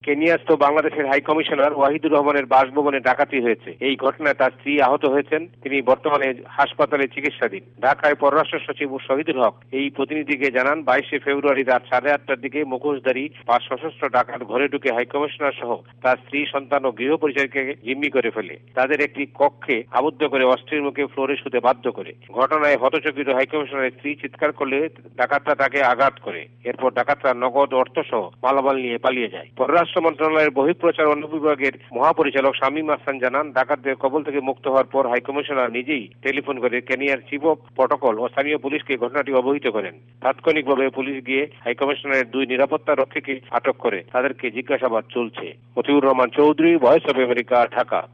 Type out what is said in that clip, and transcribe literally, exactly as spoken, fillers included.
কেনিয়াস্থ বাংলাদেশের high commissioner Wahidur রহমানের বাসভবনে ডাকাতি হয়েছে। এই ঘটনায় তার স্ত্রী আহত হয়েছেন। তিনি বর্তমানে হাসপাতালে চিকিৎসাধীন। ঢাকায় পররাষ্ট্র সচিব শহীদুল হক এই প্রতিনিধিকে জানান, বাইশে ফেব্রুয়ারি রাত সাড়ে আটটার দিকে মুখোশধারী পাঁচ সশস্ত্র ডাকাত ঘরে ঢুকে হাই কমিশনার সহ তার স্ত্রী, সন্তান ও গৃহ পরিচারিকাকে জিম্মি করে ফেলে। তাদের একটি কক্ষে আবদ্ধ করে অস্ত্রের মুখে ফ্লোরে শুতে বাধ্য করে। ঘটনায় হতচকিত হাই কমিশনারের স্ত্রী চিৎকার করলে ডাকাতরা তাকে আঘাত করে। এরপর ডাকাতরা নগদ অর্থ সহ মালামাল নিয়ে পালিয়ে যায়। পররাষ্ট্র মন্ত্রণালয়ের বহিঃপ্রচার অনুবিভাগের মহাপরিচালক শামীম আহসান জানান, ডাকাতদের কবল থেকে মুক্ত হওয়ার পর হাইকমিশনার নিজেই টেলিফোন করে কেনিয়ার চিফ অফ প্রটোকল ও স্থানীয় পুলিশকে ঘটনাটি অবহিত করেন। তাৎক্ষণিকভাবে পুলিশ গিয়ে হাইকমিশনারের দুই নিরাপত্তা রক্ষীকে আটক করে তাদেরকে জিজ্ঞাসাবাদ চলছে। Motiur Rahman Chowdhury, Voice of America, Dhaka.